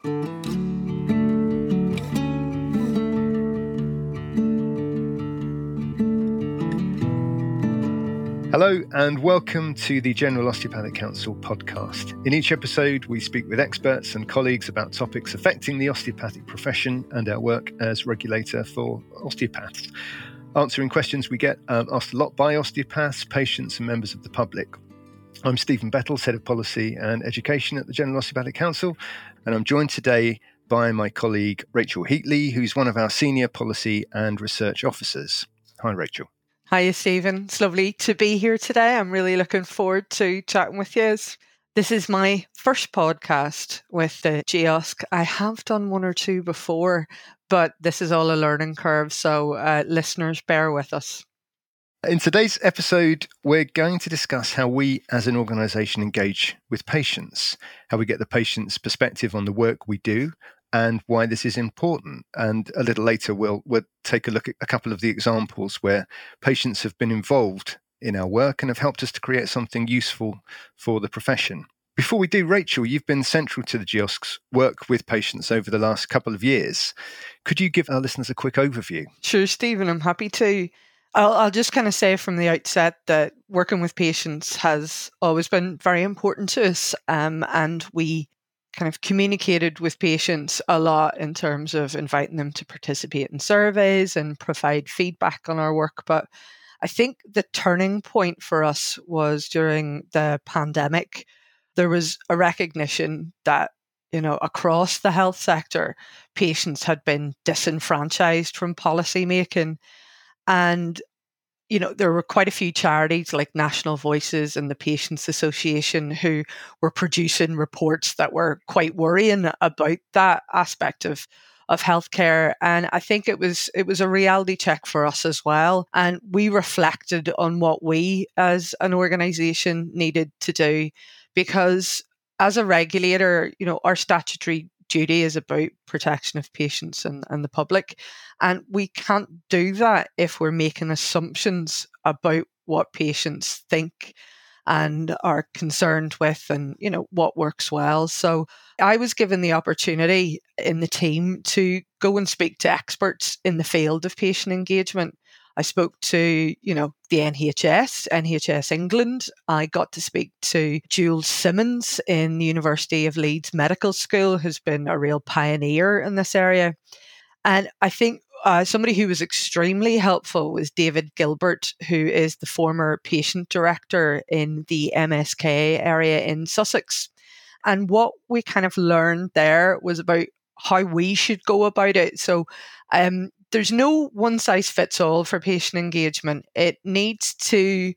Hello and welcome to the General Osteopathic Council podcast. In each episode, we speak with experts and colleagues about topics affecting the osteopathic profession and our work as regulator for osteopaths, answering questions we get asked a lot by osteopaths, patients and members of the public. I'm Stephen Bettles, Head of Policy and Education at the General Osteopathic Council, and I'm joined today by my colleague Rachel Heatley, who's one of our Senior Policy and Research Officers. Hi, Rachel. Hiya, Stephen. It's lovely to be here today. I'm really looking forward to chatting with you. This is my first podcast with the GEOSC. I have done one or two before, but this is all a learning curve, so listeners, bear with us. In today's episode, we're going to discuss how we as an organisation engage with patients, how we get the patient's perspective on the work we do, and why this is important. And a little later, we'll take a look at a couple of the examples where patients have been involved in our work and have helped us to create something useful for the profession. Before we do, Rachel, you've been central to the GEOSC's work with patients over the last couple of years. Could you give our listeners a quick overview? Sure, Stephen, I'm happy to. I'll just kind of say from the outset that working with patients has always been very important to us, and we kind of communicated with patients a lot in terms of inviting them to participate in surveys and provide feedback on our work. But I think the turning point for us was during the pandemic. There was a recognition that, across the health sector, patients had been disenfranchised from policy making. And there were quite a few charities like National Voices and the Patients Association who were producing reports that were quite worrying about that aspect of healthcare. And I think it was a reality check for us as well. And we reflected on what we as an organisation needed to do, because as a regulator, our statutory duty is about protection of patients and the public. And we can't do that if we're making assumptions about what patients think and are concerned with and, what works well. So I was given the opportunity in the team to go and speak to experts in the field of patient engagement. I spoke to, the NHS England. I got to speak to Jules Simmons in the University of Leeds Medical School, who's been a real pioneer in this area. And I think somebody who was extremely helpful was David Gilbert, who is the former patient director in the MSK area in Sussex. And what we kind of learned there was about how we should go about it. So there's no one size fits all for patient engagement. It needs to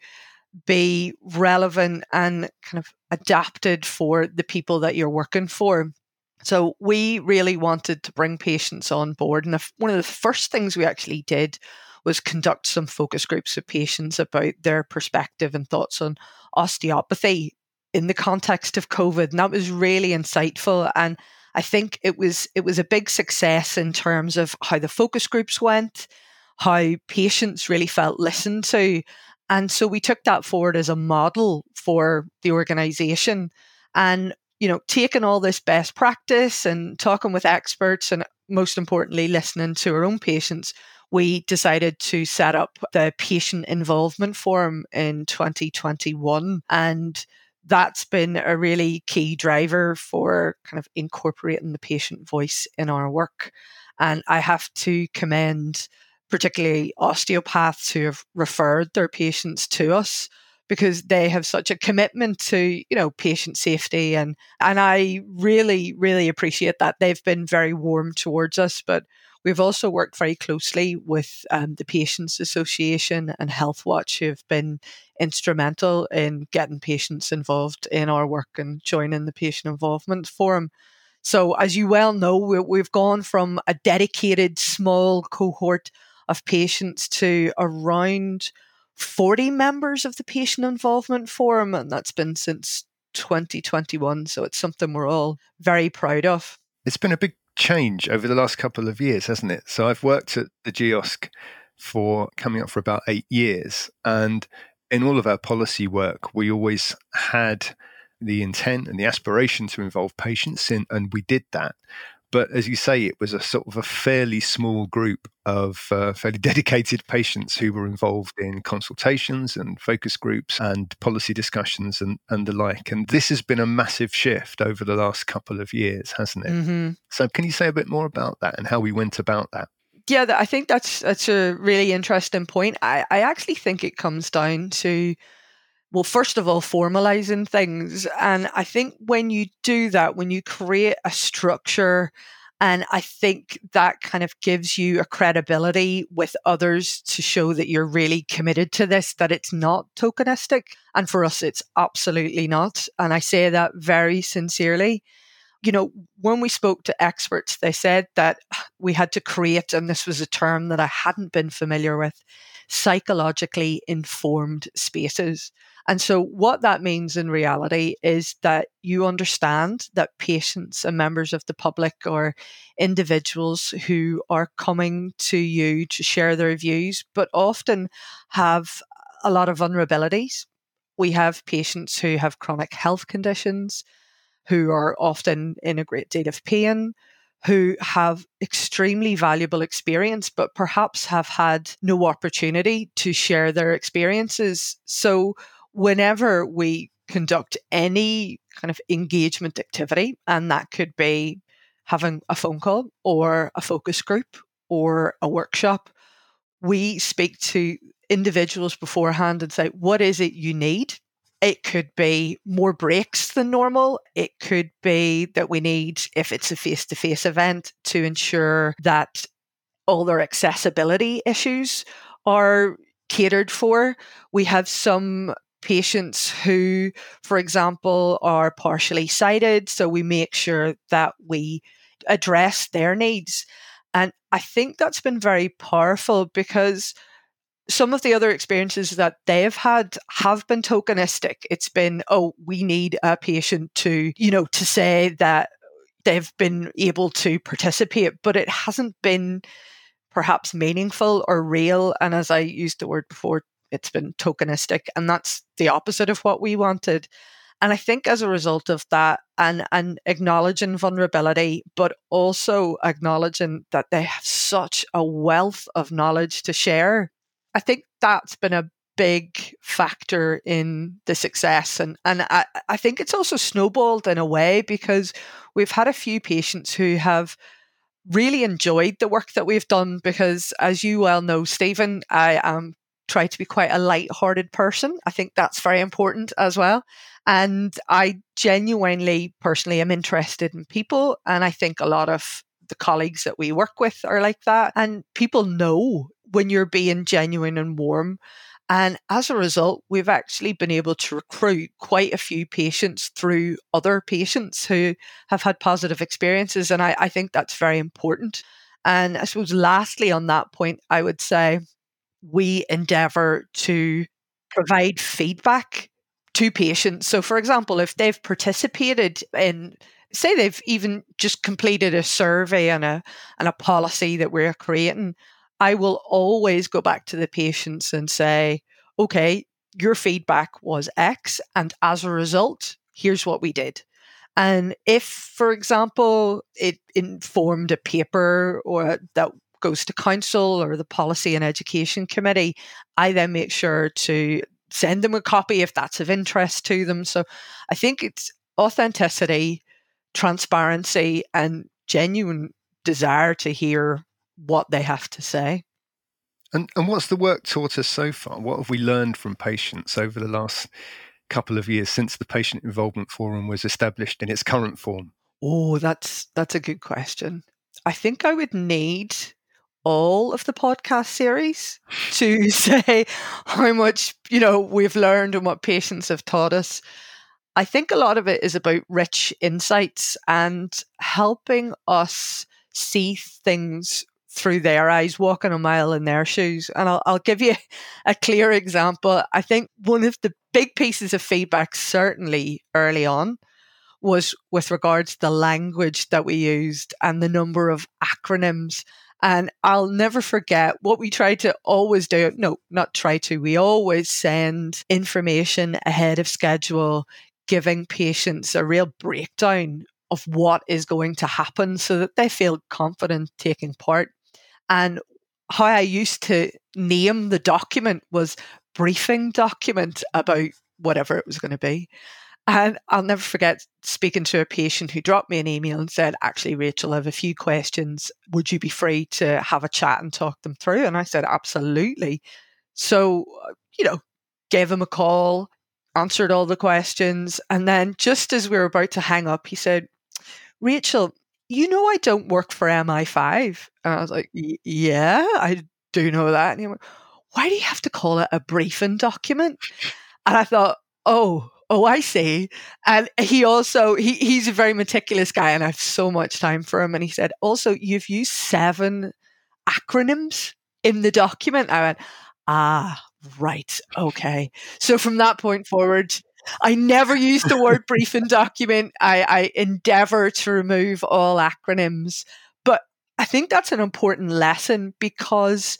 be relevant and kind of adapted for the people that you're working for. So we really wanted to bring patients on board. And one of the first things we actually did was conduct some focus groups with patients about their perspective and thoughts on osteopathy in the context of COVID. And that was really insightful. And I think it was a big success in terms of how the focus groups went, how patients really felt listened to. And so we took that forward as a model for the organisation. And taking all this best practice and talking with experts and most importantly, listening to our own patients, we decided to set up the Patient Involvement Forum in 2021. And that's been a really key driver for kind of incorporating the patient voice in our work. And I have to commend particularly osteopaths who have referred their patients to us, because they have such a commitment to, patient safety. And I really, really appreciate that. They've been very warm towards us, but we've also worked very closely with the Patients Association and Healthwatch, who have been instrumental in getting patients involved in our work and joining the Patient Involvement Forum. So as you well know, we've gone from a dedicated small cohort of patients to around 40 members of the Patient Involvement Forum, and that's been since 2021. So it's something we're all very proud of. It's been a big change over the last couple of years, hasn't it? So I've worked at the GEOSC for coming up for about 8 years. And in all of our policy work, we always had the intent and the aspiration to involve patients in, and we did that. But as you say, it was a sort of a fairly small group of fairly dedicated patients who were involved in consultations and focus groups and policy discussions and the like. And this has been a massive shift over the last couple of years, hasn't it? Mm-hmm. So can you say a bit more about that and how we went about that? Yeah, I think that's a really interesting point. I actually think it comes down to, well, first of all, formalizing things. And I think when you do that, when you create a structure, and I think that kind of gives you a credibility with others to show that you're really committed to this, that it's not tokenistic. And for us, it's absolutely not. And I say that very sincerely. You know, when we spoke to experts, they said that we had to create, and this was a term that I hadn't been familiar with, psychologically informed spaces. And so what that means in reality is that you understand that patients and members of the public or individuals who are coming to you to share their views, but often have a lot of vulnerabilities. We have patients who have chronic health conditions, who are often in a great deal of pain, who have extremely valuable experience, but perhaps have had no opportunity to share their experiences. So whenever we conduct any kind of engagement activity, and that could be having a phone call or a focus group or a workshop, we speak to individuals beforehand and say, what is it you need? It could be more breaks than normal. It could be that we need, if it's a face-to-face event, to ensure that all their accessibility issues are catered for. We have some patients who, for example, are partially sighted, so we make sure that we address their needs. And I think that's been very powerful because some of the other experiences that they've had have been tokenistic. It's been, oh, we need a patient to, to say that they've been able to participate, but it hasn't been perhaps meaningful or real. And as I used the word before, it's been tokenistic. And that's the opposite of what we wanted. And I think as a result of that and acknowledging vulnerability, but also acknowledging that they have such a wealth of knowledge to share, I think that's been a big factor in the success. And I think it's also snowballed in a way because we've had a few patients who have really enjoyed the work that we've done because, as you well know, Stephen, I try to be quite a light-hearted person. I think that's very important as well. And I genuinely, personally, am interested in people. And I think a lot of the colleagues that we work with are like that. And people know when you're being genuine and warm. And as a result, we've actually been able to recruit quite a few patients through other patients who have had positive experiences. And I think that's very important. And I suppose lastly on that point, I would say we endeavour to provide feedback to patients. So for example, if they've participated in, say they've even just completed a survey and a policy that we're creating, I will always go back to the patients and say, okay, your feedback was X, and as a result, here's what we did. And if, for example, it informed a paper or that goes to council or the Policy and Education Committee, I then make sure to send them a copy if that's of interest to them. So I think it's authenticity, transparency, and genuine desire to hear what they have to say. And what's the work taught us so far? What have we learned from patients over the last couple of years since the Patient Involvement Forum was established in its current form? Oh, that's a good question. I think I would need all of the podcast series to say how much, we've learned and what patients have taught us. I think a lot of it is about rich insights and helping us see things through their eyes, walking a mile in their shoes. And I'll give you a clear example. I think one of the big pieces of feedback, certainly early on, was with regards to the language that we used and the number of acronyms. And I'll never forget what we try to always do. No, not try to. We always send information ahead of schedule, giving patients a real breakdown of what is going to happen so that they feel confident taking part. And how I used to name the document was briefing document about whatever it was going to be. And I'll never forget speaking to a patient who dropped me an email and said, actually, Rachel, I have a few questions. Would you be free to have a chat and talk them through? And I said, absolutely. So, gave him a call, answered all the questions. And then just as we were about to hang up, he said, Rachel, I don't work for MI5. And I was like, yeah, I do know that. And he went, why do you have to call it a briefing document? And I thought, oh, I see. And he also, he's a very meticulous guy and I have so much time for him. And he said, also, you've used 7 acronyms in the document. I went, right, okay. So from that point forward, I never use the word briefing document. I endeavor to remove all acronyms. But I think that's an important lesson because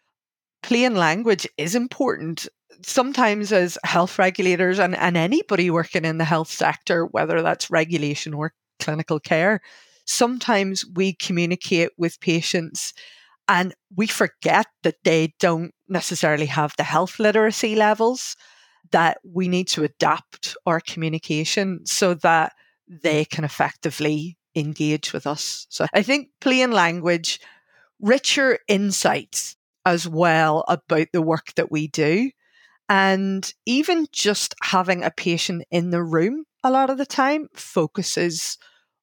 plain language is important. Sometimes as health regulators and anybody working in the health sector, whether that's regulation or clinical care, sometimes we communicate with patients and we forget that they don't necessarily have the health literacy levels, that we need to adapt our communication so that they can effectively engage with us. So I think plain language, richer insights as well about the work that we do. And even just having a patient in the room a lot of the time focuses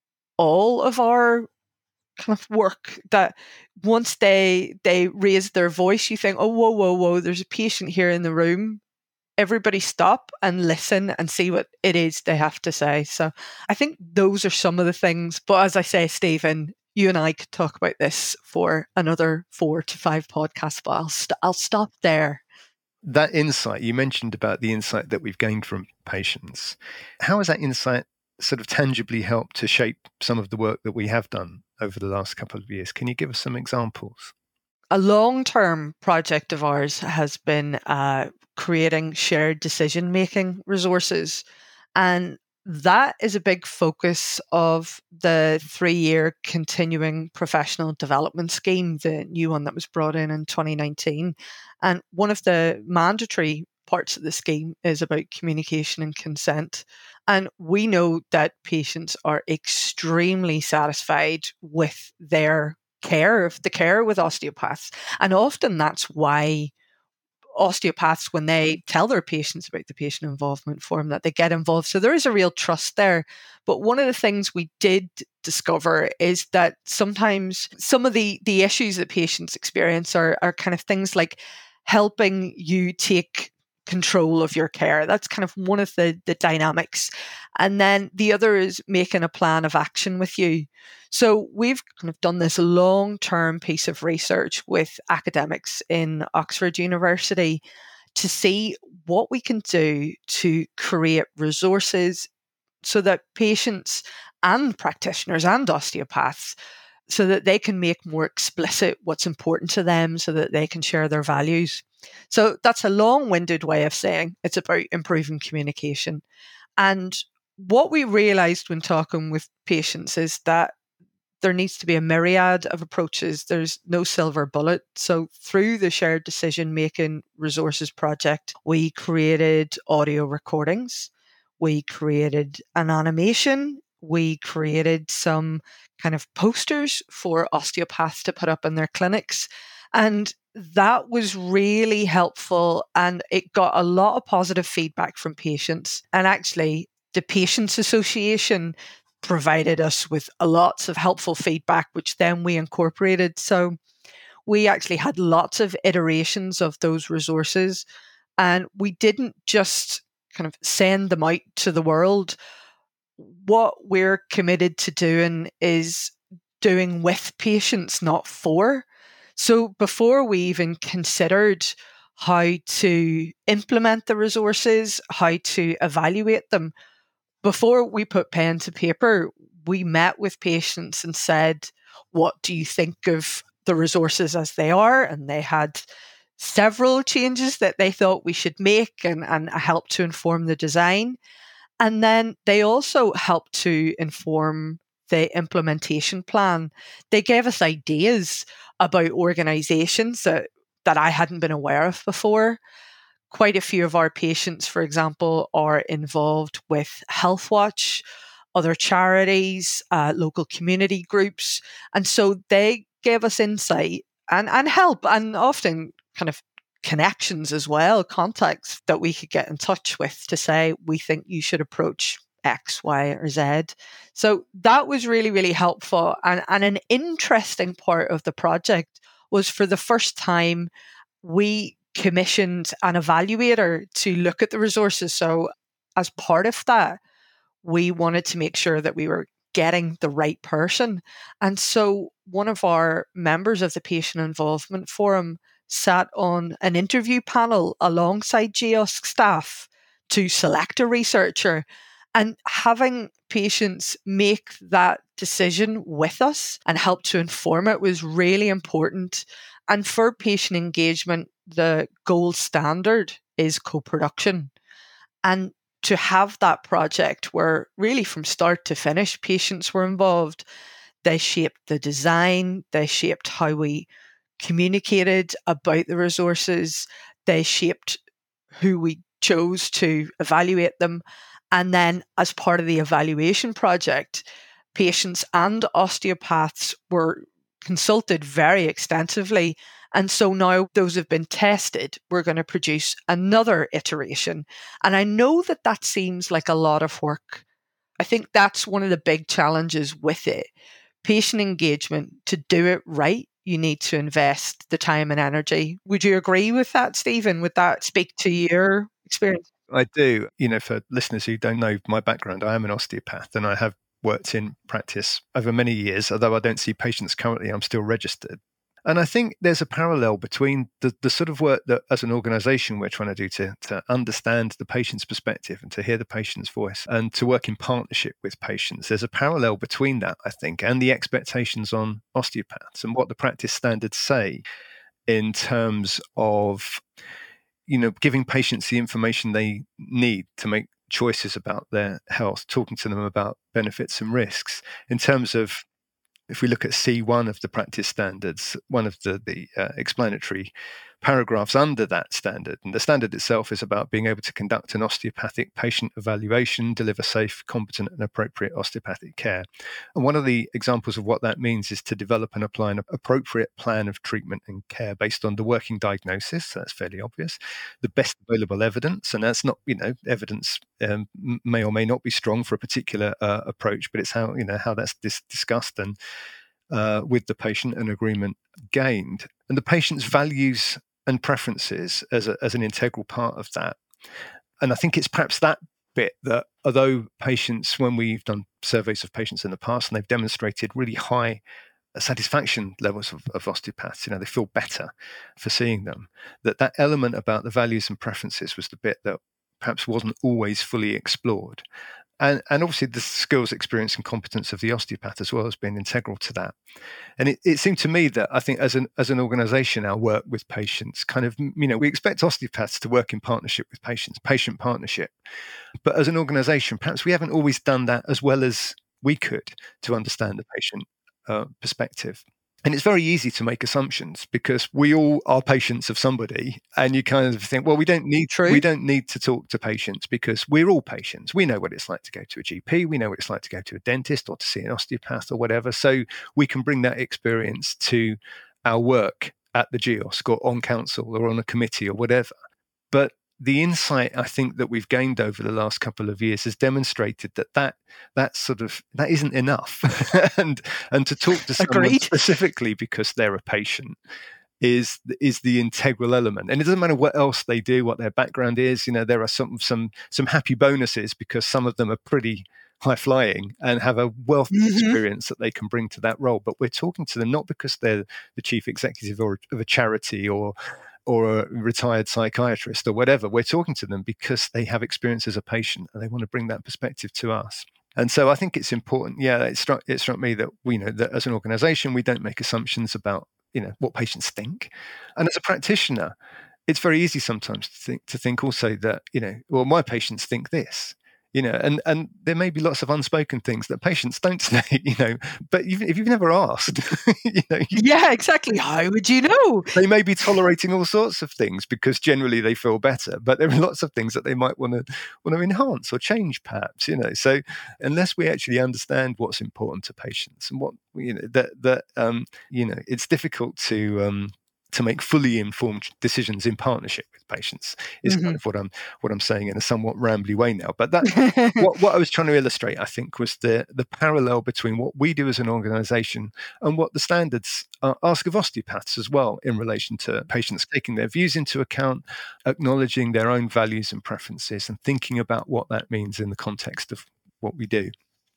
all of our kind of work, that once they raise their voice, you think, oh, whoa, there's a patient here in the room. Everybody stop and listen and see what it is they have to say. So I think those are some of the things. But as I say, Stephen, you and I could talk about this for another 4 to 5 podcasts, but I'll stop there. That insight, you mentioned about the insight that we've gained from patients. How has that insight sort of tangibly helped to shape some of the work that we have done over the last couple of years? Can you give us some examples? A long-term project of ours has been creating shared decision-making resources. And that is a big focus of the 3-year continuing professional development scheme, the new one that was brought in 2019. And one of the mandatory parts of the scheme is about communication and consent. And we know that patients are extremely satisfied with their care with osteopaths. And often that's why osteopaths, when they tell their patients about the patient involvement form, that they get involved. So there is a real trust there. But one of the things we did discover is that sometimes some of the issues that patients experience are kind of things like helping you take control of your care. That's kind of one of the dynamics. And then the other is making a plan of action with you. So we've kind of done this long-term piece of research with academics in Oxford University to see what we can do to create resources so that patients and practitioners and osteopaths, so that they can make more explicit what's important to them so that they can share their values. So that's a long-winded way of saying it's about improving communication. And what we realized when talking with patients is that there needs to be a myriad of approaches. There's no silver bullet. So through the Shared Decision Making Resources Project, we created audio recordings. We created an animation. We created some kind of posters for osteopaths to put up in their clinics. And that was really helpful. And it got a lot of positive feedback from patients. And actually, the Patients Association provided us with lots of helpful feedback, which then we incorporated. So we actually had lots of iterations of those resources. And we didn't just kind of send them out to the world. What we're committed to doing is doing with patients, not for. So before we even considered how to implement the resources, how to evaluate them, before we put pen to paper, we met with patients and said, what do you think of the resources as they are? And they had several changes that they thought we should make and help to inform the design. And then they also help to inform the implementation plan. They gave us ideas about organizations that I hadn't been aware of before. Quite a few of our patients, for example, are involved with Healthwatch, other charities, local community groups. And so they gave us insight and help, and often kind of connections as well, contacts that we could get in touch with to say, we think you should approach X, Y, or Z. So that was really, really helpful. And an interesting part of the project was, for the first time, we commissioned an evaluator to look at the resources. So as part of that, we wanted to make sure that we were getting the right person. And so one of our members of the Patient Involvement Forum sat on an interview panel alongside GEOSC staff to select a researcher. And having patients make that decision with us and help to inform it was really important. And for patient engagement, the gold standard is co-production. And to have that project where really from start to finish, patients were involved, they shaped the design, they shaped how we communicated about the resources, they shaped who we chose to evaluate them. And then as part of the evaluation project, patients and osteopaths were consulted very extensively. And so now those have been tested. We're going to produce another iteration. And I know that that seems like a lot of work. I think that's one of the big challenges with it. Patient engagement, to do it right, you need to invest the time and energy. Would you agree with that, Stephen? Would that speak to your experience? I do. For listeners who don't know my background, I am an osteopath and I have worked in practice over many years. Although I don't see patients currently, I'm still registered. And I think there's a parallel between the sort of work that as an organization we're trying to do to understand the patient's perspective and to hear the patient's voice and to work in partnership with patients. There's a parallel between that, I think, and the expectations on osteopaths and what the practice standards say in terms of, giving patients the information they need to make choices about their health, talking to them about benefits and risks. In terms of, if we look at C1 of the practice standards, one of the explanatory paragraphs under that standard, and the standard itself is about being able to conduct an osteopathic patient evaluation, deliver safe, competent, and appropriate osteopathic care. And one of the examples of what that means is to develop and apply an appropriate plan of treatment and care based on the working diagnosis. So that's fairly obvious. The best available evidence, and that's not, evidence may or may not be strong for a particular approach, but it's how that's discussed and with the patient and agreement gained, and the patient's values and preferences as an integral part of that. And I think it's perhaps that bit that, although patients, when we've done surveys of patients in the past and they've demonstrated really high satisfaction levels of osteopaths, they feel better for seeing them, that element about the values and preferences was the bit that perhaps wasn't always fully explored. And obviously the skills, experience and competence of the osteopath as well has been integral to that. And it seemed to me that I think as an organization, our work with patients kind of, we expect osteopaths to work in partnership with patients, patient partnership. But as an organization, perhaps we haven't always done that as well as we could to understand the patient perspective. And it's very easy to make assumptions because we all are patients of somebody, and you kind of think, well, we don't need to talk to patients because we're all patients. We know what it's like to go to a GP. We know what it's like to go to a dentist or to see an osteopath or whatever. So we can bring that experience to our work at the GEOSC or on council or on a committee or whatever. But the insight I think that we've gained over the last couple of years has demonstrated that isn't enough, and to talk to someone specifically because they're a patient is the integral element. And it doesn't matter what else they do, what their background is. There are some happy bonuses because some of them are pretty high flying and have a wealth of experience that they can bring to that role. But we're talking to them not because they're the chief executive of a charity or a retired psychiatrist or whatever. We're talking to them because they have experience as a patient and they want to bring that perspective to us. And so I think it's important. Yeah, it struck me that that as an organization, we don't make assumptions about what patients think. And as a practitioner, it's very easy sometimes to think also that well, my patients think this. and there may be lots of unspoken things that patients don't say, but if you've never asked, yeah, exactly. How would you know? They may be tolerating all sorts of things because generally they feel better, but there are lots of things that they might want to enhance or change, perhaps. So unless we actually understand what's important to patients and what it's difficult to make fully informed decisions in partnership with patients is kind of what I'm saying in a somewhat rambly way now. But that what I was trying to illustrate, I think, was the parallel between what we do as an organisation and what the standards ask of osteopaths as well in relation to patients, taking their views into account, acknowledging their own values and preferences, and thinking about what that means in the context of what we do.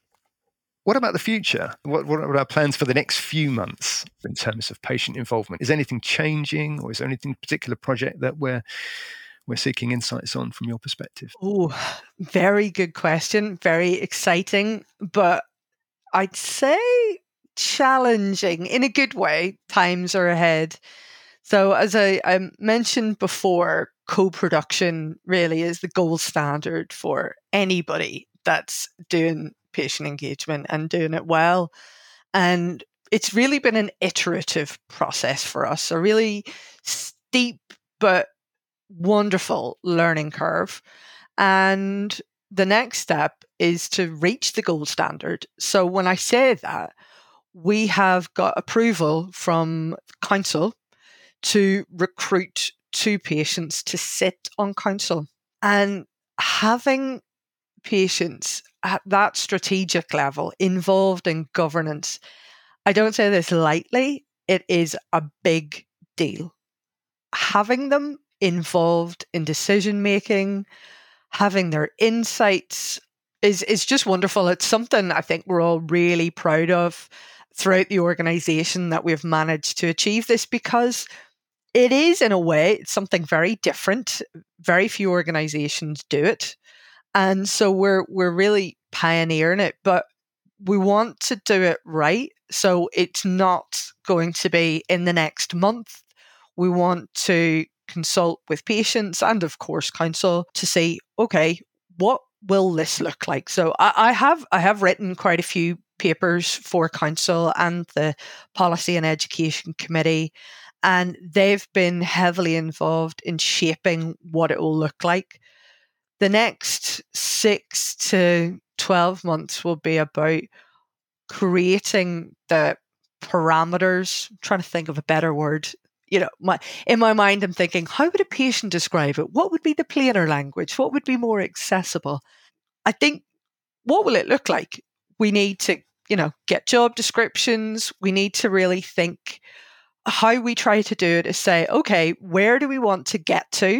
What about the future? What are our plans for the next few months in terms of patient involvement? Is anything changing, or is there anything particular project that we're seeking insights on from your perspective? Oh, very good question. Very exciting, but I'd say challenging in a good way. Times are ahead. So as I mentioned before, co-production really is the gold standard for anybody that's doing patient engagement and doing it well. And it's really been an iterative process for us, a really steep but wonderful learning curve. And the next step is to reach the gold standard. So when I say that, we have got approval from council to recruit 2 patients to sit on council. And having patients at that strategic level involved in governance, I don't say this lightly, it is a big deal. Having them involved in decision making, having their insights is just wonderful. It's something I think we're all really proud of throughout the organization, that we've managed to achieve this, because it is, in a way, it's something very different. Very few organizations do it. And so we're really pioneering it, but we want to do it right. So it's not going to be in the next month. We want to consult with patients and, of course, council to say, okay, what will this look like? So I have written quite a few papers for council and the Policy and Education Committee, and they've been heavily involved in shaping what it will look like. The next 6 to 12 months will be about creating the parameters. I'm trying to think of a better word. In my mind, I'm thinking, how would a patient describe it? What would be the plainer language? What would be more accessible? I think, what will it look like? We need to, get job descriptions. We need to really think. How we try to do it is say, okay, where do we want to get to?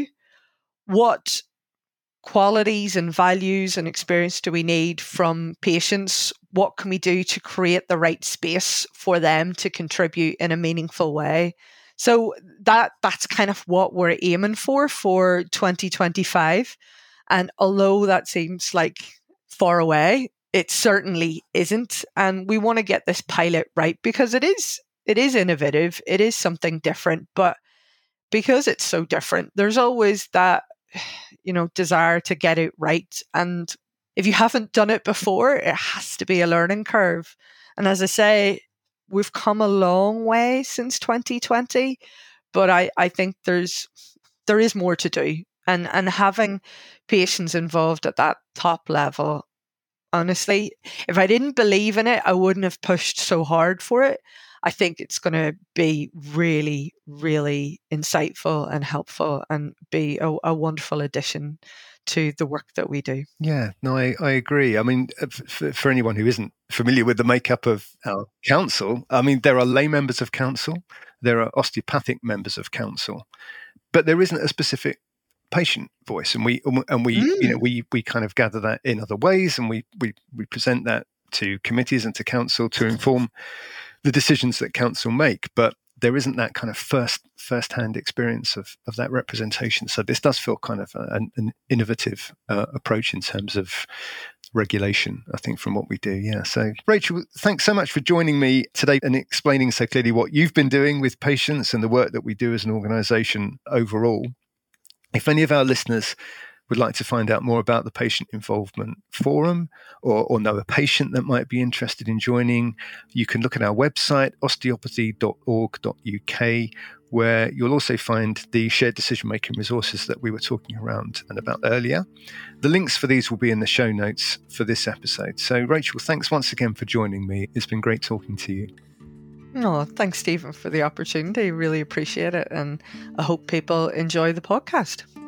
What qualities and values and experience do we need from patients? What can we do to create the right space for them to contribute in a meaningful way? So that's kind of what we're aiming for 2025. And although that seems like far away, it certainly isn't. And we want to get this pilot right, because it is innovative. It is something different, but because it's so different, there's always that, desire to get it right. And if you haven't done it before, it has to be a learning curve. And as I say, we've come a long way since 2020, but I think there is more to do. And having patients involved at that top level, honestly, if I didn't believe in it, I wouldn't have pushed so hard for it. I think it's going to be really, really insightful and helpful, and be a wonderful addition to the work that we do. Yeah, no, I agree. I mean, for anyone who isn't familiar with the makeup of our council, I mean, there are lay members of council, there are osteopathic members of council, but there isn't a specific patient voice, and we kind of gather that in other ways, and we present that to committees and to council to inform the decisions that council make, but there isn't that kind of first-hand experience of that representation. So this does feel kind of an innovative approach in terms of regulation, I think, from what we do. Yeah. So Rachel, thanks so much for joining me today and explaining so clearly what you've been doing with patients and the work that we do as an organisation overall. If any of our listeners would like to find out more about the Patient Involvement Forum or know a patient that might be interested in joining, you can look at our website, osteopathy.org.uk, where you'll also find the shared decision-making resources that we were talking around and about earlier. The links for these will be in the show notes for this episode. So, Rachel, thanks once again for joining me. It's been great talking to you. Oh, thanks, Stephen, for the opportunity. Really appreciate it. And I hope people enjoy the podcast.